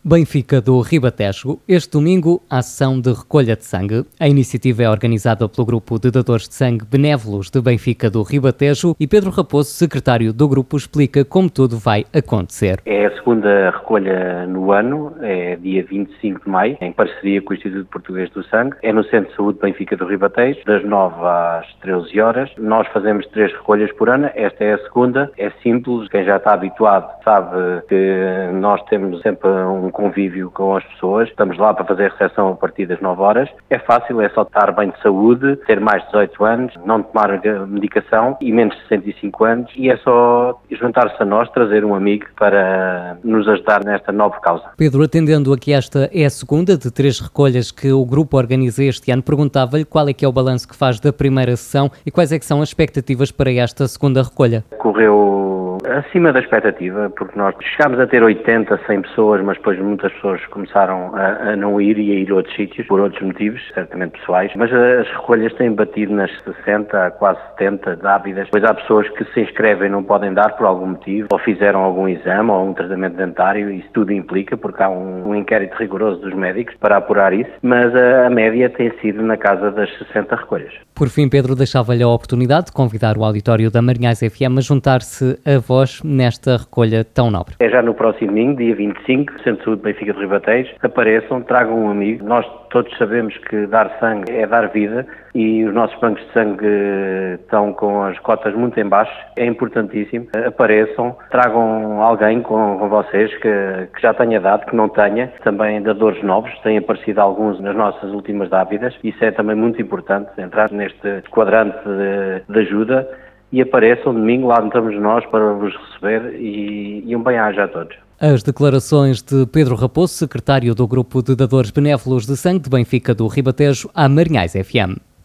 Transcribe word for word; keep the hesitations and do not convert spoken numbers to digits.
Benfica do Ribatejo. Este domingo, a sessão de recolha de sangue. A iniciativa é organizada pelo grupo de dadores de sangue Benévolos de Benfica do Ribatejo e Pedro Raposo, secretário do grupo, explica como tudo vai acontecer. É a segunda recolha no ano, é dia vinte e cinco de maio, em parceria com o Instituto Português do Sangue. É no Centro de Saúde Benfica do Ribatejo, das nove às treze horas. Nós fazemos três recolhas por ano, esta é a segunda. É simples, quem já está habituado sabe que nós temos sempre um convívio com as pessoas, estamos lá para fazer a recepção a partir das nove horas. É fácil, é só estar bem de saúde, ter mais de dezoito anos, não tomar medicação e menos de sessenta e cinco anos, e é só juntar-se a nós, trazer um amigo para nos ajudar nesta nova causa. Pedro, atendendo aqui, esta é a segunda de três recolhas que o grupo organiza este ano, perguntava-lhe qual é que é o balanço que faz da primeira sessão e quais é que são as expectativas para esta segunda recolha. Correu acima da expectativa, porque nós chegámos a ter oitenta, cem pessoas, mas depois muitas pessoas começaram a, a não ir e a ir a outros sítios, por outros motivos, certamente pessoais, mas as recolhas têm batido nas sessenta, quase setenta dávidas. Depois há pessoas que se inscrevem e não podem dar por algum motivo, ou fizeram algum exame ou um tratamento dentário, isso tudo implica, porque há um, um inquérito rigoroso dos médicos para apurar isso, mas a, a média tem sido na casa das sessenta recolhas. Por fim, Pedro, deixava-lhe a oportunidade de convidar o auditório da Marinhais F M a juntar-se a vós nesta recolha tão nobre. É já no próximo domingo, dia vinte e cinco, Centro de Saúde Benfica do Ribatejo. Apareçam, tragam um amigo. Nós todos sabemos que dar sangue é dar vida e os nossos bancos de sangue estão com as cotas muito em baixo. É importantíssimo. Apareçam, tragam alguém com, com vocês que, que já tenha dado, que não tenha. Também dadores novos, têm aparecido alguns nas nossas últimas dávidas. Isso é também muito importante, entrar neste quadrante de, de ajuda. E apareçam domingo, lá estamos nós para vos receber e, e um bem-aja a todos. As declarações de Pedro Raposo, secretário do grupo de dadores Benévolos de Sangue de Benfica do Ribatejo, à Marinhais F M.